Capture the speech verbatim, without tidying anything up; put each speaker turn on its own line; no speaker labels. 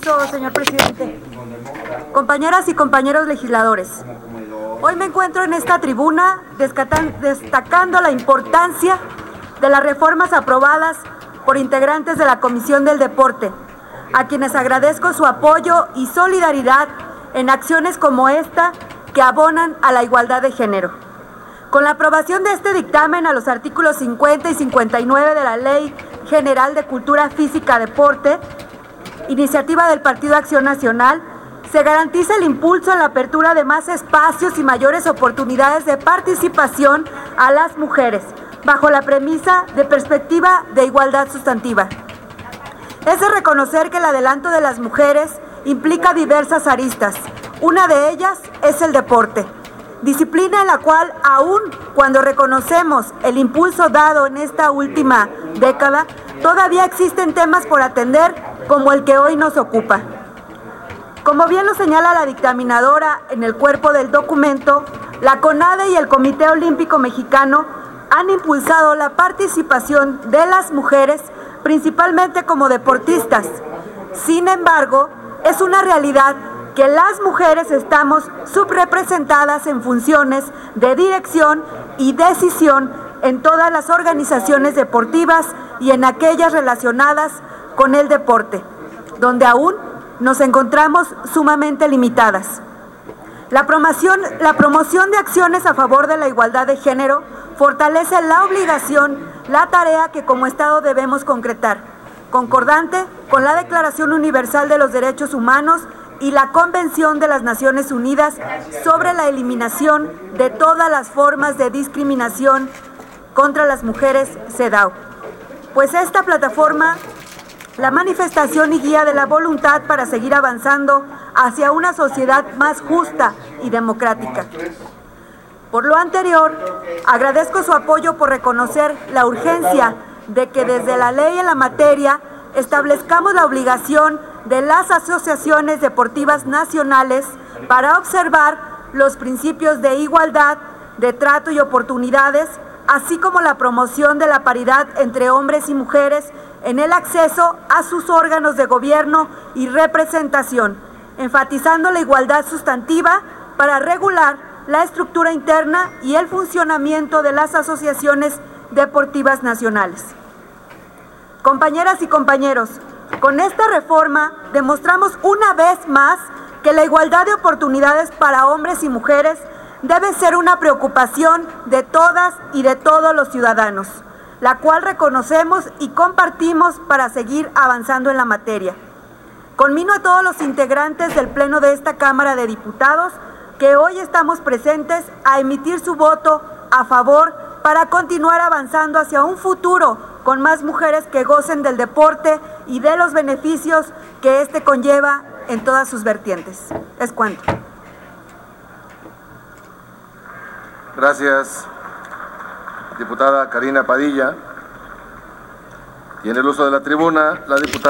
permiso, señor presidente. Compañeras y compañeros legisladores, hoy me encuentro en esta tribuna destacando la importancia de las reformas aprobadas por integrantes de la Comisión del Deporte, a quienes agradezco su apoyo y solidaridad en acciones como esta que abonan a la igualdad de género. Con la aprobación de este dictamen a los artículos cincuenta y cincuenta y nueve de la Ley General de Cultura Física Deporte, iniciativa del Partido Acción Nacional, se garantiza el impulso a la apertura de más espacios y mayores oportunidades de participación a las mujeres, bajo la premisa de perspectiva de igualdad sustantiva. Es de reconocer que el adelanto de las mujeres implica diversas aristas. Una de ellas es el deporte, disciplina en la cual, aun cuando reconocemos el impulso dado en esta última década, todavía existen temas por atender como el que hoy nos ocupa. Como bien lo señala la dictaminadora en el cuerpo del documento, la CONADE y el Comité Olímpico Mexicano han impulsado la participación de las mujeres, principalmente como deportistas. Sin embargo, es una realidad que las mujeres estamos subrepresentadas en funciones de dirección y decisión en todas las organizaciones deportivas y en aquellas relacionadas con el deporte, donde aún nos encontramos sumamente limitadas. La promoción, la promoción de acciones a favor de la igualdad de género fortalece la obligación, la tarea que como Estado debemos concretar, concordante con la Declaración Universal de los Derechos Humanos y la Convención de las Naciones Unidas sobre la eliminación de todas las formas de discriminación contra las mujeres, CEDAW. Pues esta plataforma, la manifestación y guía de la voluntad para seguir avanzando hacia una sociedad más justa y democrática. Por lo anterior, agradezco su apoyo por reconocer la urgencia de que desde la ley en la materia establezcamos la obligación de las asociaciones deportivas nacionales para observar los principios de igualdad, de trato y oportunidades, así como la promoción de la paridad entre hombres y mujeres en el acceso a sus órganos de gobierno y representación, enfatizando la igualdad sustantiva para regular la estructura interna y el funcionamiento de las asociaciones deportivas nacionales. Compañeras y compañeros, con esta reforma demostramos una vez más que la igualdad de oportunidades para hombres y mujeres debe ser una preocupación de todas y de todos los ciudadanos, la cual reconocemos y compartimos para seguir avanzando en la materia. Conmino a todos los integrantes del Pleno de esta Cámara de Diputados que hoy estamos presentes a emitir su voto a favor para continuar avanzando hacia un futuro con más mujeres que gocen del deporte y de los beneficios que éste conlleva en todas sus vertientes. Es cuanto.
Gracias, diputada Karina Padilla. Y en el uso de la tribuna, la diputada